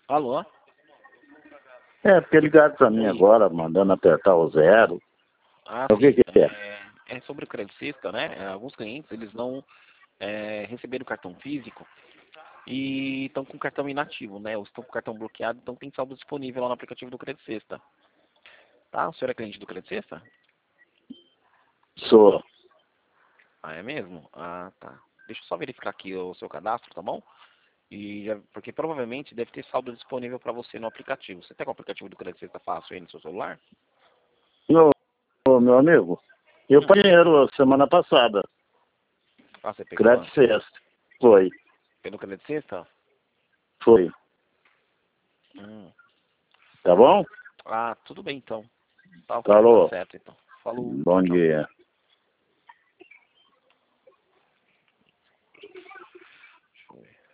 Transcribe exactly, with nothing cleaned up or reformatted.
Alô? É, porque ligaram pra mim Oi. agora, mandando apertar o zero. Ah, O que sim. que é? É, é sobre o crédito sexta, né? É, alguns clientes, eles não é, receberam o cartão físico e estão com o cartão inativo, né? Ou estão com o cartão bloqueado, então tem saldo disponível lá no aplicativo do Crédito Sexta. Tá? O senhor é cliente do Crédito Sexta? Sou. Ah, é mesmo? Ah, tá. Deixa eu só verificar aqui o seu cadastro, tá bom? E já- porque provavelmente deve ter saldo disponível para você no aplicativo. Você tem o aplicativo do Crédito Sexta fácil aí no seu celular? Ô, ô, meu amigo, eu Hum. paguei dinheiro a semana passada. Ah, você pegou Crédito antes? sexta. Foi, Pelo Crédito Sexta? foi. Hum. Tá bom? Ah, tudo bem então. Tá ok, tá Falou. certo então. Falou, tchau, Bom tchau. dia.